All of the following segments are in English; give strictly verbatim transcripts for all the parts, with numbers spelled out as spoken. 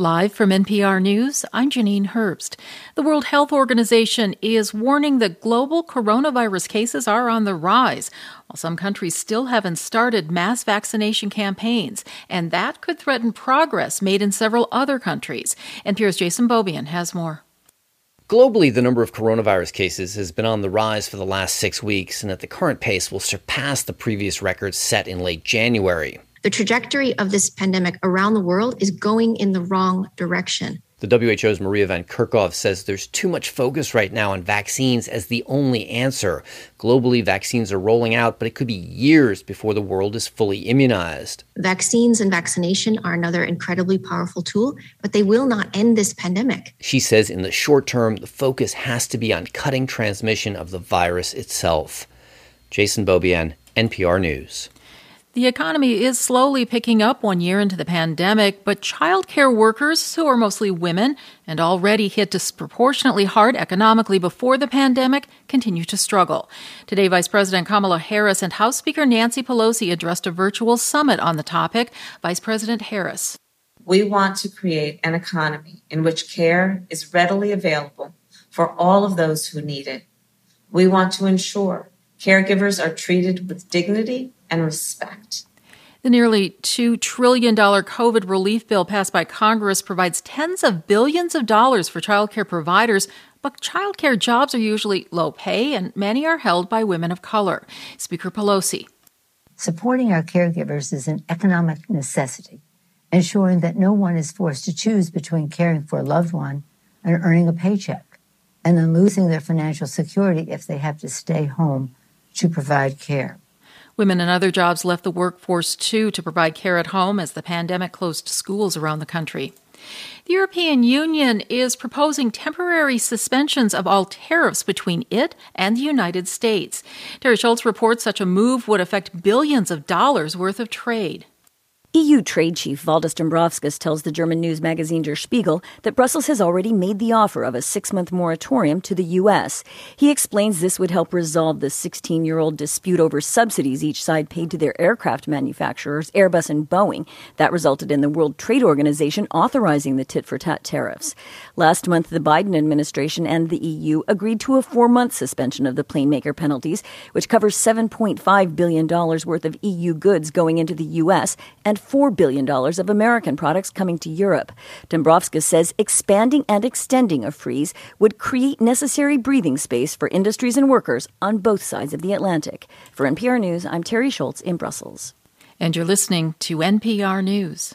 Live from N P R News, I'm Janine Herbst. The World Health Organization is warning that global coronavirus cases are on the rise, while some countries still haven't started mass vaccination campaigns, and that could threaten progress made in several other countries. N P R's Jason Beaubien has more. Globally, the number of coronavirus cases has been on the rise for the last six weeks, and at the current pace will surpass the previous records set in late January. The trajectory of this pandemic around the world is going in the wrong direction. The W H O's Maria Van Kerkhove says there's too much focus right now on vaccines as the only answer. Globally, vaccines are rolling out, but it could be years before the world is fully immunized. Vaccines and vaccination are another incredibly powerful tool, but they will not end this pandemic. She says in the short term, the focus has to be on cutting transmission of the virus itself. Jason Beaubien, N P R News. The economy is slowly picking up one year into the pandemic, but childcare workers, who are mostly women and already hit disproportionately hard economically before the pandemic, continue to struggle. Today, Vice President Kamala Harris and House Speaker Nancy Pelosi addressed a virtual summit on the topic. Vice President Harris. We want to create an economy in which care is readily available for all of those who need it. We want to ensure caregivers are treated with dignity and respect. The nearly two trillion dollars COVID relief bill passed by Congress provides tens of billions of dollars for childcare providers, but childcare jobs are usually low pay and many are held by women of color. Speaker Pelosi. Supporting our caregivers is an economic necessity, ensuring that no one is forced to choose between caring for a loved one and earning a paycheck, and then losing their financial security if they have to stay home to provide care. Women in other jobs left the workforce, too, to provide care at home as the pandemic closed schools around the country. The European Union is proposing temporary suspensions of all tariffs between it and the United States. Terry Schultz reports such a move would affect billions of dollars worth of trade. E U trade chief Valdis Dombrovskis tells the German news magazine Der Spiegel that Brussels has already made the offer of a six-month moratorium to the U S. He explains this would help resolve the sixteen-year-old dispute over subsidies each side paid to their aircraft manufacturers, Airbus and Boeing. That resulted in the World Trade Organization authorizing the tit-for-tat tariffs. Last month, the Biden administration and the E U agreed to a four-month suspension of the planemaker penalties, which covers seven point five billion dollars worth of E U goods going into the U S and four billion dollars of American products coming to Europe. Dombrovskis says expanding and extending a freeze would create necessary breathing space for industries and workers on both sides of the Atlantic. For N P R News, I'm Terry Schultz in Brussels. And you're listening to N P R News.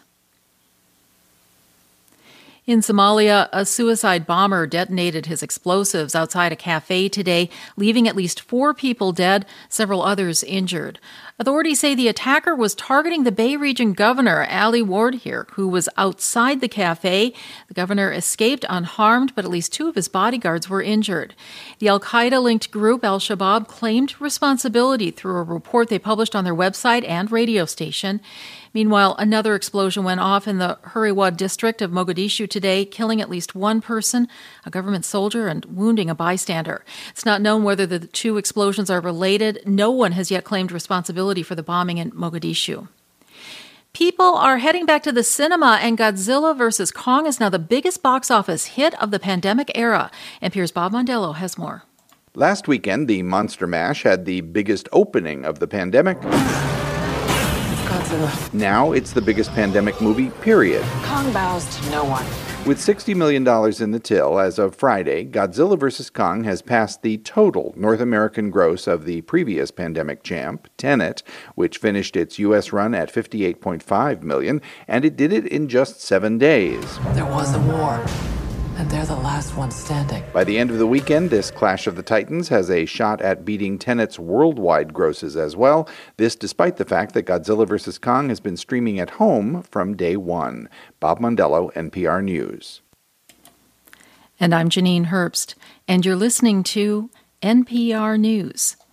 In Somalia, a suicide bomber detonated his explosives outside a cafe today, leaving at least four people dead, several others injured. Authorities say the attacker was targeting the Bay Region governor, Ali Ward here, who was outside the cafe. The governor escaped unharmed, but at least two of his bodyguards were injured. The al-Qaeda-linked group Al-Shabaab claimed responsibility through a report they published on their website and radio station. Meanwhile, another explosion went off in the Huriwa district of Mogadishu today, killing at least one person, a government soldier, and wounding a bystander. It's not known whether the two explosions are related. No one has yet claimed responsibility for the bombing in Mogadishu. People are heading back to the cinema, and Godzilla versus Kong is now the biggest box office hit of the pandemic era. N P R's Bob Mondello has more. Last weekend, the Monster Mash had the biggest opening of the pandemic. Godzilla. Now it's the biggest pandemic movie, period. Kong bows to no one. With sixty million dollars in the till as of Friday, Godzilla versus Kong has passed the total North American gross of the previous pandemic champ, Tenet, which finished its U S run at fifty-eight point five million dollars, and it did it in just seven days. There was a war, and they're the last ones standing. By the end of the weekend, this Clash of the Titans has a shot at beating Tenet's worldwide grosses as well. This despite the fact that Godzilla versus Kong has been streaming at home from day one. Bob Mondello, N P R News. And I'm Janine Herbst, and you're listening to N P R News.